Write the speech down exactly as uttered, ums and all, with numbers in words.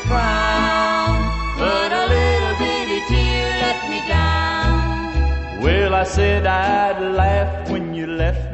frown, but a little bitty tear let me down. Well, I said I'd laugh when you left